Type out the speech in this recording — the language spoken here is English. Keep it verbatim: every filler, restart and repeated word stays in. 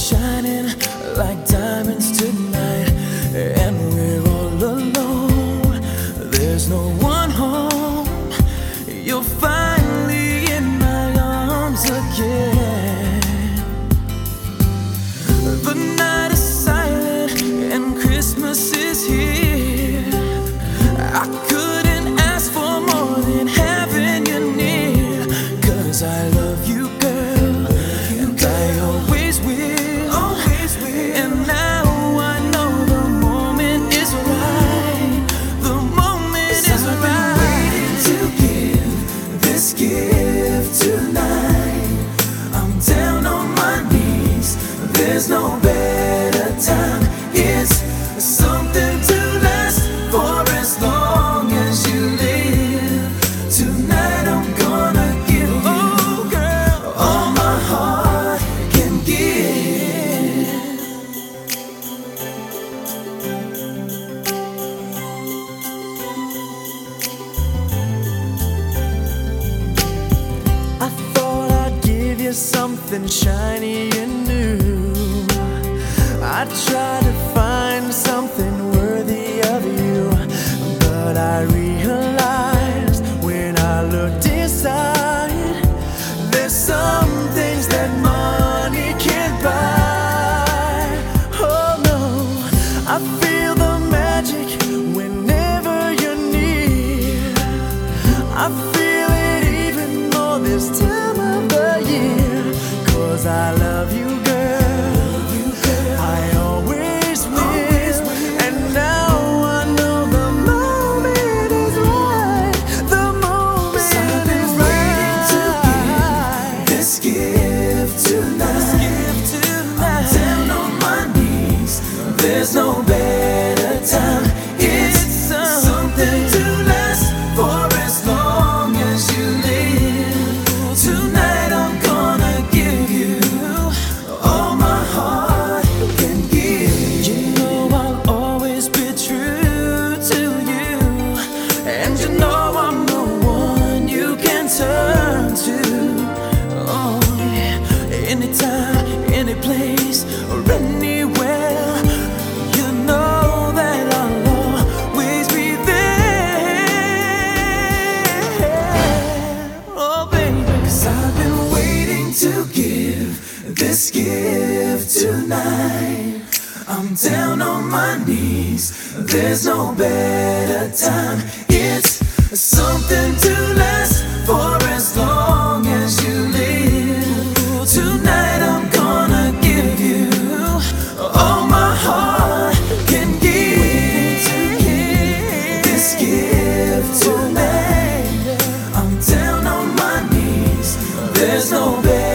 shining like diamonds tonight, and we're all alone. There's no one home. You're finally in my arms again. The night is silent and Christmas is here. I couldn't ask for more than having you near, 'cause I love you, girl, and I always will, always will. And now I know the moment is right. The moment is right. I've been waiting to give this gift tonight. I'm down on my knees. There's no better time. It's something to last for as long as you live. Tonight I'm gonna give you, oh girl, all my heart can give. I thought I'd give you something shiny and new. I tried to find something worthy of you, but I realized when I looked inside, there's some things that money can't buy. Oh no, I feel the magic whenever you're near. I feel it even more this time of the year, 'cause I love you, girl. I always will, and now I know the moment is right. The moment is right. I've been waiting to give this gift tonight. I'm down on my knees. There's no better time. It's something to last for as long as you live. Tonight I'm gonna give you all my heart can give. You know I'll always be true to you, and you know I'm the one you can turn to. Oh yeah, anytime, any place, or anywhere. You know that I'll always be there. Oh baby, 'cause I've been waiting to give this gift tonight. I'm down on my knees. There's no better time. It's something to last for as long as you live. Tonight I'm gonna give you all my heart can give. This gift tonight. I'm down on my knees. There's no better